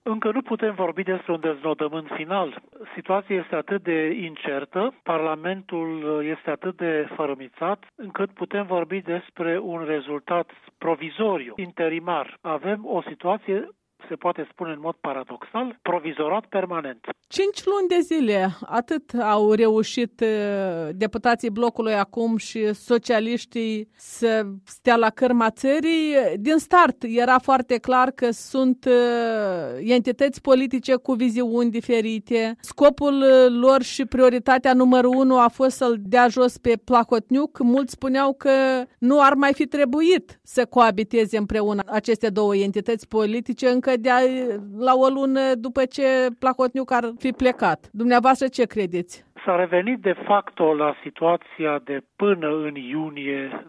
Încă nu putem vorbi despre un deznodământ final. Situația este atât de incertă, Parlamentul este atât de fărâmițat, încât putem vorbi despre un rezultat provizoriu, interimar. Avem o situație, se poate spune în mod paradoxal, provizorat permanent. 5 luni de zile, atât au reușit deputații blocului acum și socialiștii să stea la cârma țării. Din start era foarte clar că sunt entități politice cu viziuni diferite. Scopul lor și prioritatea numărul 1 a fost să-l dea jos pe Plahotniuc. Mulți spuneau că nu ar mai fi trebuit să coabiteze împreună aceste două entități politice încă la o lună după ce Plahotniuc ar fi plecat. Dumneavoastră ce credeți? S-a revenit de facto la situația de până în iunie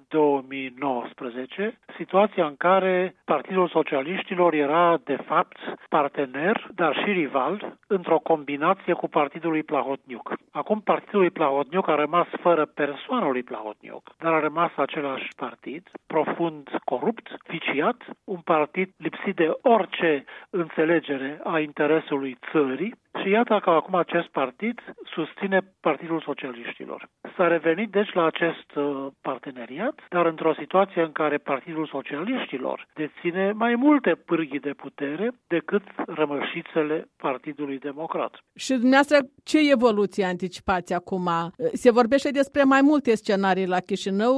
2019, situația în care Partidul Socialiștilor era de fapt partener, dar și rival, într-o combinație cu Partidul lui Plahotniuc. Acum Partidul lui Plahotniuc a rămas fără persoana lui Plahotniuc, dar a rămas același partid, profund corupt, viciat, un partid lipsit de orice înțelegere a interesului țării. Și iată că acum acest partid susține Partidul Socialiștilor. S-a revenit deci la acest parteneriat, dar într-o situație în care Partidul Socialiștilor deține mai multe pârghii de putere decât rămășițele Partidului Democrat. Și dumneavoastră ce evoluție anticipați acum? Se vorbește despre mai multe scenarii la Chișinău,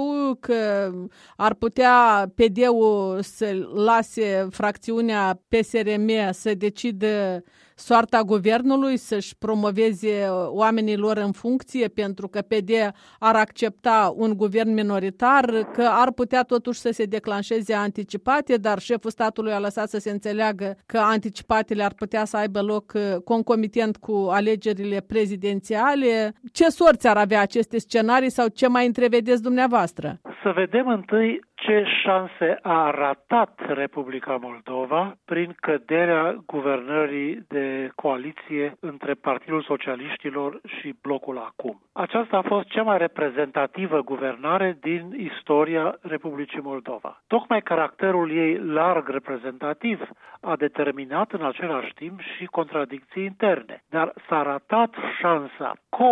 că ar putea PD-ul să lase fracțiunea PSRM să decidă soarta guvernului, să-și promoveze oamenii lor în funcție, pentru că PD ar accepta un guvern minoritar, că ar putea totuși să se declanșeze anticipate, dar șeful statului a lăsat să se înțeleagă că anticipatele ar putea să aibă loc concomitent cu alegerile prezidențiale. Ce sorți ar avea aceste scenarii sau ce mai întrevedeți dumneavoastră? Să vedem întâi ce șanse a ratat Republica Moldova prin căderea guvernării de coaliție între Partidul Socialiștilor și blocul acum. Aceasta a fost cea mai reprezentativă guvernare din istoria Republicii Moldova. Tocmai caracterul ei larg reprezentativ a determinat în același timp și contradicții interne, dar s-a ratat șansa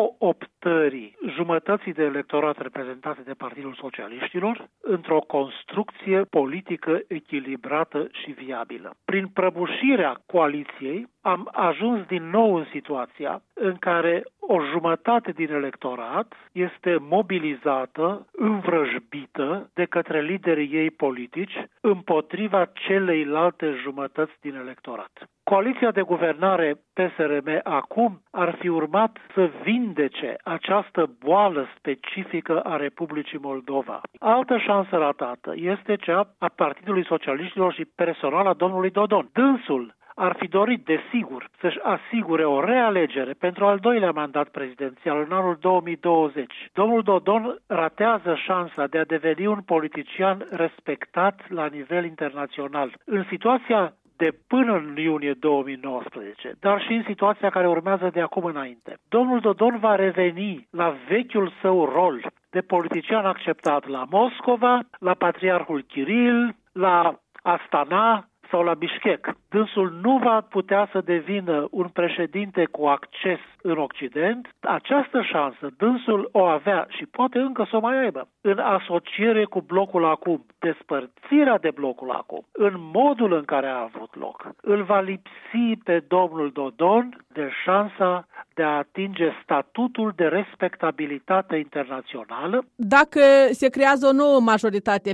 cooptării jumătății de electorat reprezentate de Partidul Socialiștilor într-o construcție politică echilibrată și viabilă. Prin prăbușirea coaliției am ajuns din nou în situația în care o jumătate din electorat este mobilizată, învrăjbită de către liderii ei politici împotriva celeilalte jumătăți din electorat. Coaliția de guvernare PSRM acum ar fi urmat să vindece această boală specifică a Republicii Moldova. Altă șansă ratată este cea a Partidului Socialiștilor și personal a domnului Dodon. Dânsul ar fi dorit, desigur, să-și asigure o realegere pentru al doilea mandat prezidențial în anul 2020. Domnul Dodon ratează șansa de a deveni un politician respectat la nivel internațional. În situația de până în iunie 2019, dar și în situația care urmează de acum înainte. Domnul Dodon va reveni la vechiul său rol de politician acceptat la Moscova, la Patriarhul Kiril, la Astana sau la Bishkek. Dânsul nu va putea să devină un președinte cu acces în Occident. Această șansă dânsul o avea și poate încă să o mai aibă în asociere cu blocul acum. Despărțirea de blocul acum, în modul în care a avut loc, îl va lipsi pe domnul Dodon de șansa de a atinge statutul de respectabilitate internațională. Dacă se creează o nouă majoritate,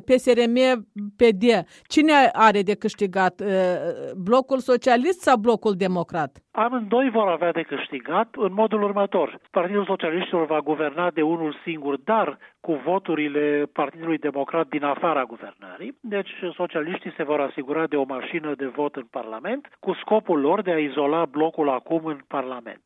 PSRM-PD, cine are de câștigat? Blocul socialist sau blocul democrat? Amândoi vor avea de câștigat în modul următor. Partidul Socialiștilor va guverna de unul singur, dar cu voturile Partidului Democrat din afara guvernării. Deci socialiștii se vor asigura de o mașină de vot în Parlament cu scopul lor de a izola blocul acum în Parlament. Prin această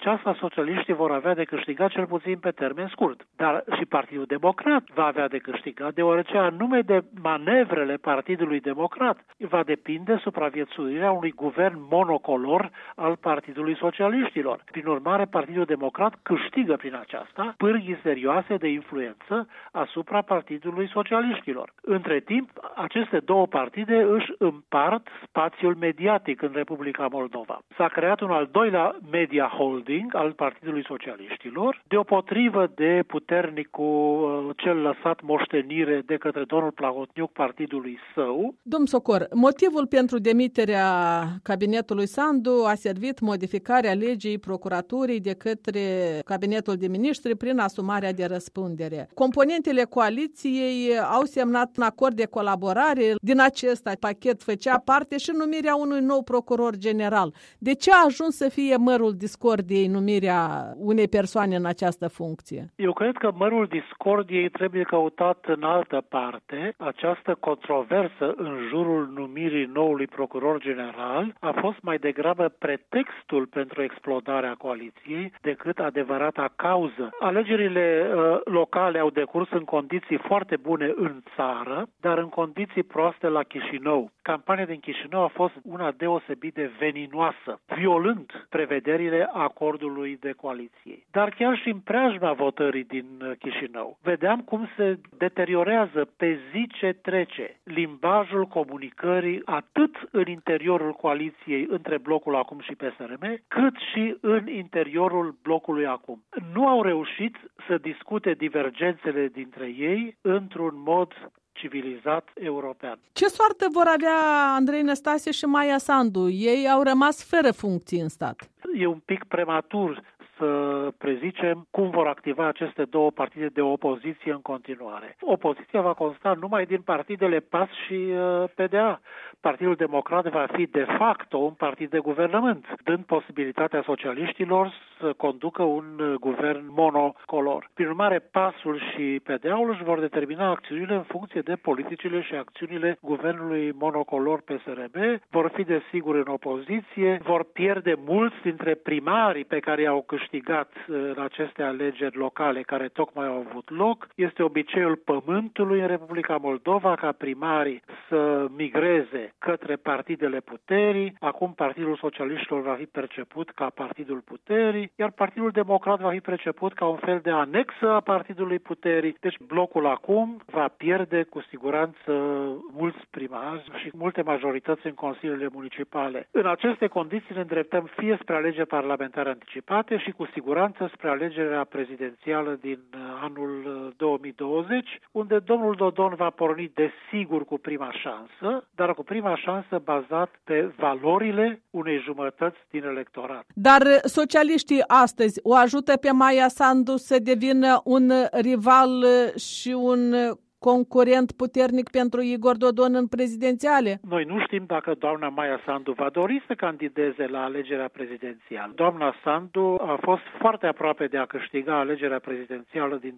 aceasta socialiștii vor avea de câștigat cel puțin pe termen scurt. Dar și Partidul Democrat va avea de câștigat, deoarece anume de manevrele Partidului Democrat va depinde supraviețuirea unui guvern monocolor al Partidului Socialiștilor. Prin urmare, Partidul Democrat câștigă prin aceasta pârghii serioase de influență asupra Partidului Socialiștilor. Între timp, aceste două partide își împart spațiul mediatic în Republica Moldova. S-a creat un al doilea media holding al Partidului Socialiștilor, deopotrivă de puternicul cel lăsat moștenire de către domnul Plahotniuc partidului său. Domn Socor, motivul pentru demiterea cabinetului Sandu a servit modificarea legii procuraturii de către cabinetul de miniștri prin asumarea de răspundere. Componentele coaliției au semnat un acord de colaborare. Din acest pachet făcea parte și numirea unui nou procuror general. De ce a ajuns să fie mărul discordiei numirea unei persoane în această funcție? Eu cred că mărul discordiei trebuie căutat în altă parte. Această controversă în jurul numirii noului procuror general a fost mai degrabă pretextul pentru explodarea coaliției decât adevărata cauză. Alegerile locale au decurs în condiții foarte bune în țară, dar în condiții proaste la Chișinău. Campania din Chișinău a fost una deosebit de veninoasă, violând prevederile acordului de coaliție. Dar chiar și în preajma votării din Chișinău, vedeam cum se deteriorează pe zi ce trece limbajul comunicării atât în interiorul coaliției între blocul acum și PSRM, cât și în interiorul blocului acum. Nu au reușit să discute divergențele dintre ei într-un mod civilizat european. Ce soartă vor avea Andrei Năstase și Maia Sandu? Ei au rămas fără funcții în stat. E un pic prematur să prezicem cum vor activa aceste două partide de opoziție în continuare. Opoziția va consta numai din partidele PAS și PDA. Partidul Democrat va fi de facto un partid de guvernământ, dând posibilitatea socialiștilor să conducă un guvern monocolor. Prin urmare, PAS-ul și PDA-ul își vor determina acțiunile în funcție de politicile și acțiunile guvernului monocolor PSRM, vor fi desigur în opoziție, vor pierde mulți dintre primarii pe care i-au câștigat în aceste alegeri locale care tocmai au avut loc. Este obiceiul pământului în Republica Moldova ca primarii să migreze către partidele puterii. Acum Partidul Socialiștilor va fi perceput ca Partidul Puterii, iar Partidul Democrat va fi perceput ca un fel de anexă a Partidului Puterii. Deci blocul acum va pierde cu siguranță mulți primari și multe majorități în consiliile municipale. În aceste condiții ne îndreptăm fie spre alegeri parlamentare anticipate și cu siguranță spre alegerea prezidențială din anul 2020, unde domnul Dodon va porni desigur cu prima șansă, dar cu prima șansă bazat pe valorile unei jumătăți din electorat. Dar socialiștii astăzi o ajută pe Maia Sandu să devină un rival și un concurent puternic pentru Igor Dodon în prezidențiale? Noi nu știm dacă doamna Maia Sandu va dori să candideze la alegerea prezidențială. Doamna Sandu a fost foarte aproape de a câștiga alegerea prezidențială din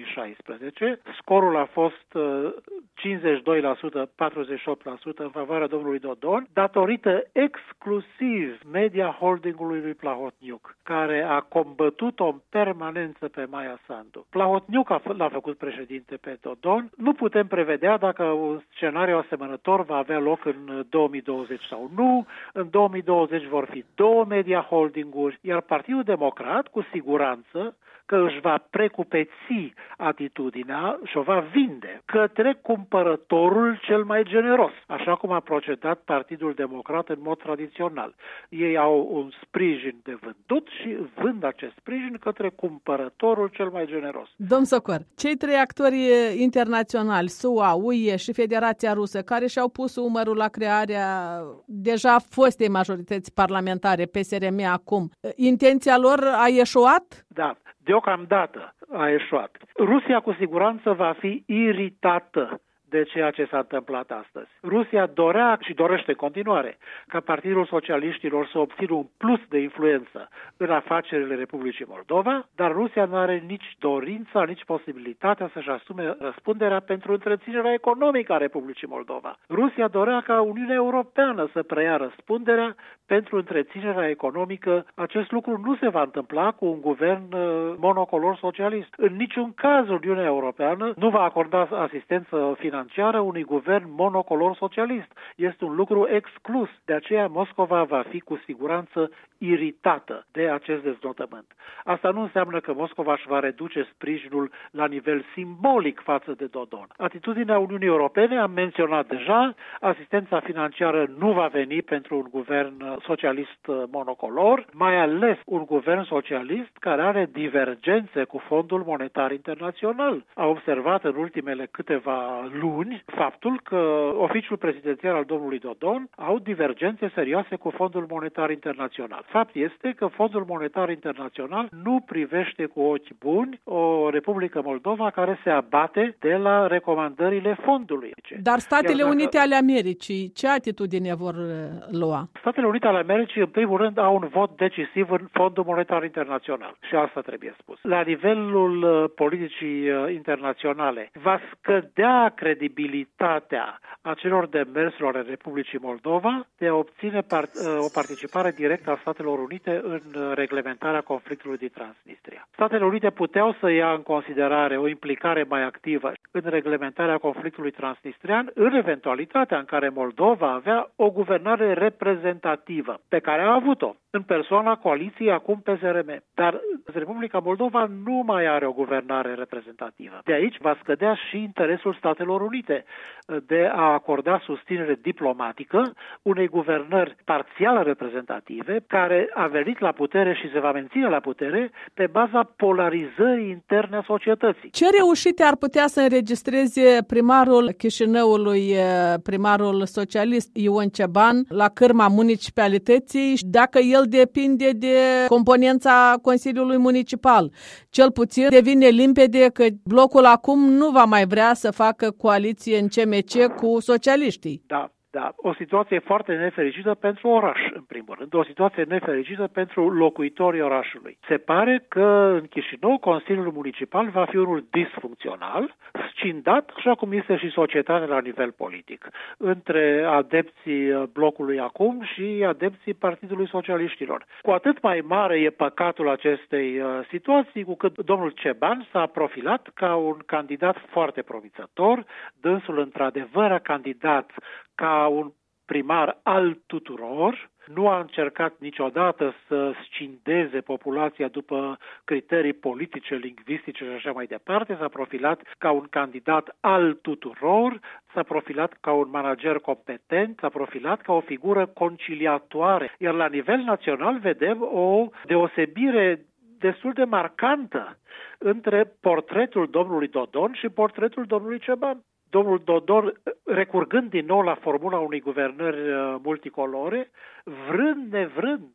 2016. Scorul a fost 52%, 48% în favoarea domnului Dodon, datorită exclusiv media holdingului lui Plahotniuc, care a combătut-o în permanență pe Maia Sandu. Plahotniuc l-a făcut președinte pe Dodon. Nu putem prevedea dacă un scenariu asemănător va avea loc în 2020 sau nu. În 2020 vor fi două media holdinguri, iar Partidul Democrat, cu siguranță, că își va precupeți atitudinea și o va vinde către cumpărătorul cel mai generos, așa cum a procedat Partidul Democrat în mod tradițional. Ei au un sprijin de vândut și vând acest sprijin către cumpărătorul cel mai generos. Domn Socor, cei trei actori internaționali, SUA, UE și Federația Rusă, care și-au pus umărul la crearea deja fostei majorități parlamentare, PSRM acum, intenția lor a eșuat? Da. Deocamdată a eșuat. Rusia cu siguranță va fi iritată de ceea ce s-a întâmplat astăzi. Rusia dorea și dorește în continuare ca Partidul Socialiștilor să obțină un plus de influență în afacerile Republicii Moldova, dar Rusia nu are nici dorința, nici posibilitatea să-și asume răspunderea pentru întreținerea economică a Republicii Moldova. Rusia dorea ca Uniunea Europeană să preia răspunderea pentru întreținerea economică. Acest lucru nu se va întâmpla cu un guvern monocolor socialist. În niciun caz Uniunea Europeană nu va acorda asistență financiară unui guvern monocolor socialist. Este un lucru exclus. De aceea Moscova va fi cu siguranță iritată de acest deznodământ. Asta nu înseamnă că Moscova își va reduce sprijinul la nivel simbolic față de Dodon. Atitudinea Uniunii Europene, am menționat deja, asistența financiară nu va veni pentru un guvern socialist monocolor, mai ales un guvern socialist care are divergențe cu Fondul Monetar Internațional. A observat în ultimele câteva luni faptul că oficiul prezidențial al domnului Dodon au divergențe serioase cu Fondul Monetar Internațional. Fapt este că Fondul Monetar Internațional nu privește cu ochi buni o Republică Moldova care se abate de la recomandările fondului. Dar Statele Unite ale Americii, ce atitudine vor lua? Statele Unite ale Americii, în primul rând, au un vot decisiv în Fondul Monetar Internațional. Și asta trebuie spus. La nivelul politicii internaționale, va scădea credibilitatea acelor demersuri ale Republicii Moldova de a obține o participare directă a Statelor Unite în reglementarea conflictului din Transnistria. Statele Unite puteau să ia în considerare o implicare mai activă în reglementarea conflictului transnistrian în eventualitatea în care Moldova avea o guvernare reprezentativă, pe care a avut-o în persoana coaliției acum PSRM. Dar Republica Moldova nu mai are o guvernare reprezentativă. De aici va scădea și interesul Statelor Unite de a acorda susținere diplomatică unei guvernări parțial reprezentative care a venit la putere și se va menține la putere pe baza polarizării interne a societății. Ce reușite ar putea să înregistreze primarul Chișinăului, primarul socialist Ion Ceban, la cârma municipalității, dacă el depinde de componența Consiliului Municipal? Cel puțin devine limpede că blocul acum nu va mai vrea să facă coaliție în CMC cu socialiștii. Da. Da, o situație foarte nefericită pentru oraș, în primul rând, o situație nefericită pentru locuitorii orașului. Se pare că în Chișinău Consiliul Municipal va fi unul disfuncțional, scindat, așa cum este și societatea la nivel politic, între adepții blocului acum și adepții Partidului Socialiștilor. Cu atât mai mare e păcatul acestei situații, cu cât domnul Ceban s-a profilat ca un candidat foarte promițător, dânsul într-adevăr a candidat ca un primar al tuturor, nu a încercat niciodată să scindeze populația după criterii politice, lingvistice și așa mai departe, s-a profilat ca un candidat al tuturor, s-a profilat ca un manager competent, s-a profilat ca o figură conciliatoare. Iar la nivel național vedem o deosebire destul de marcantă între portretul domnului Dodon și portretul domnului Ceban. Domnul Dodon, recurgând din nou la formula unei guvernări multicolore, vrând nevrând,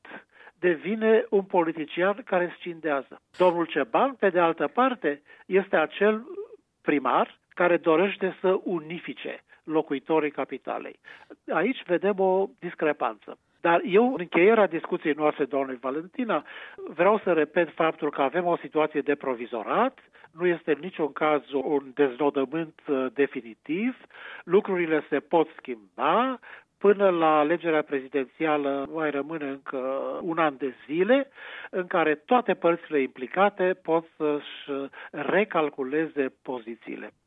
devine un politician care scindează. Domnul Ceban, pe de altă parte, este acel primar care dorește să unifice locuitorii capitalei. Aici vedem o discrepanță. Dar eu, în încheierea discuției noastre, doamne Valentina, vreau să repet faptul că avem o situație de provizorat, nu este în niciun caz un deznodământ definitiv, lucrurile se pot schimba, până la alegerea prezidențială mai rămâne încă un an de zile în care toate părțile implicate pot să-și recalculeze pozițiile.